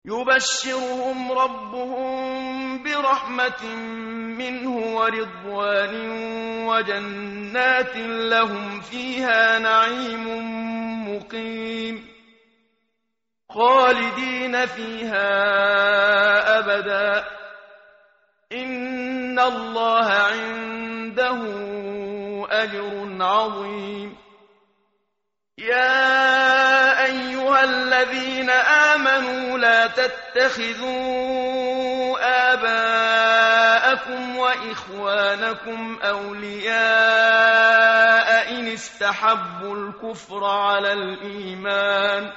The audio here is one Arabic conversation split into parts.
يبشرهم ربهم برحمة منه ورضوان وجنات لهم فيها نعيم مقيم خالدين فيها أبدا إن الله عنده أجر عظيم يا أيها الذين آمنوا لا تتخذوا آباءكم وإخوانكم أولياء إن استحبوا الكفر على الإيمان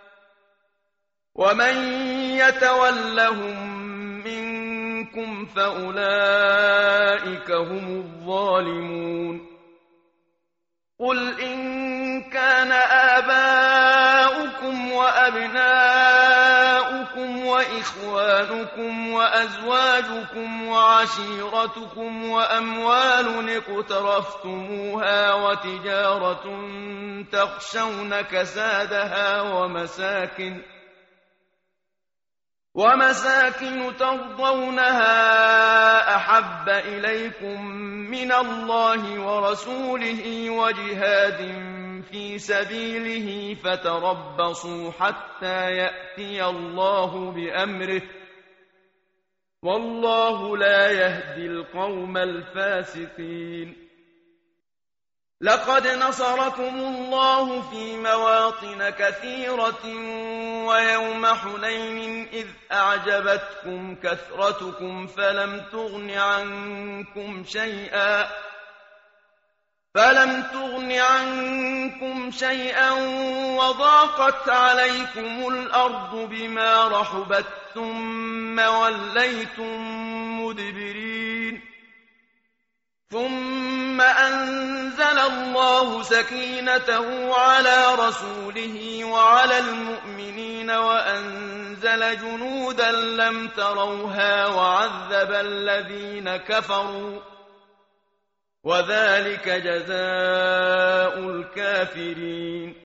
ومن يتولهم منكم فأولئك هم الظالمون قل إن كان آباؤكم وأبناؤكم وإخوانكم وأزواجكم وعشيرتكم وأموال اقترفتموها وتجارة تخشون كسادها ومساكن ترضونها أحب إليكم من الله ورسوله وجهاد في سبيله فتربصوا حتى يأتي الله بأمره والله لا يهدي القوم الفاسقين لقد نصركم الله في مواطن كثيرة ويوم حنين إذ أعجبتكم كثرتكم فلم تغن عنكم شيئا وضاقت عليكم الأرض بما رحبت ثم وليتم مدبرين ثم أنزل الله سكينته على رسوله وعلى المؤمنين وأنزل جنودا لم تروها وعذب الذين كفروا وذلك جزاء الكافرين